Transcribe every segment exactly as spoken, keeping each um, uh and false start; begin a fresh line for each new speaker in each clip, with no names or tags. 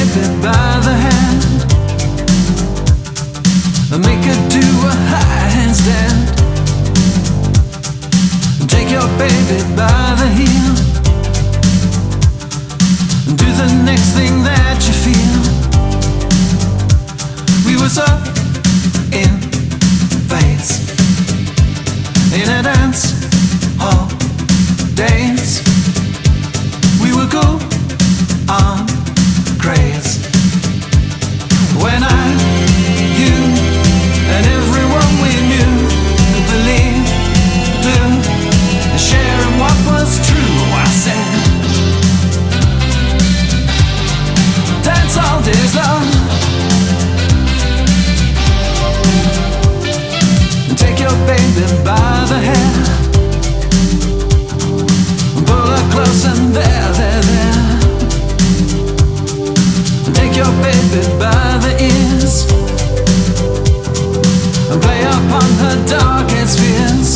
baby by the hand and make her do a high handstand. Take your baby by the heel and do the next thing that you feel. We were so in phase in a dance hall days. We would go on craze when I, you, and everyone we knew believed, do, sharing what was true. I said, dance all days long. Take your baby by the hair, pull her close and there, there, there. Take your baby by the ears and play upon her darkest fears.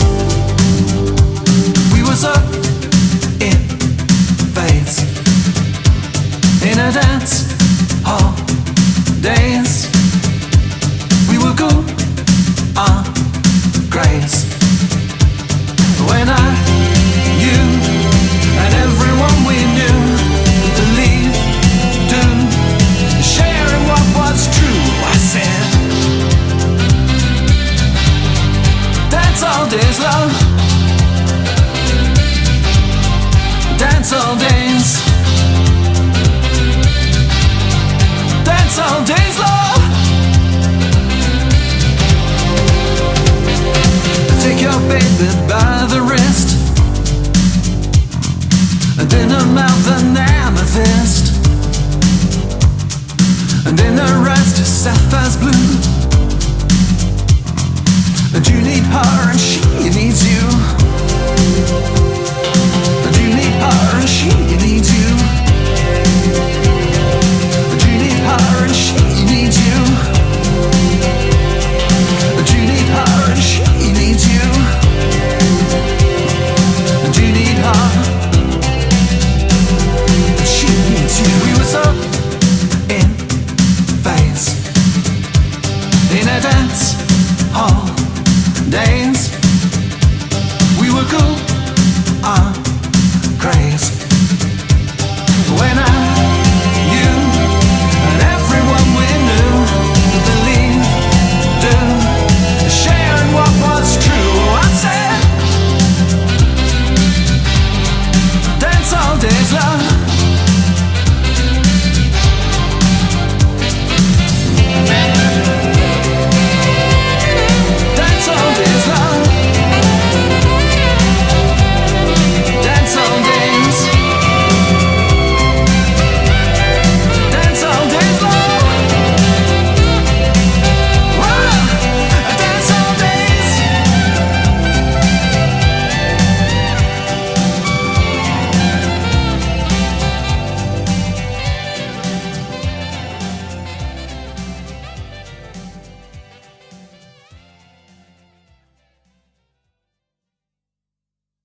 We were so in phase in a dance hall days. We would go on grace when I, you, and everyone we knew believed, do, sharing what was true. I said, dance all days long, dance all days, dance all days long. Take your baby by the wrist and in her mouth an amethyst, and in her eyes just sapphire's blue. And you need her and she needs you.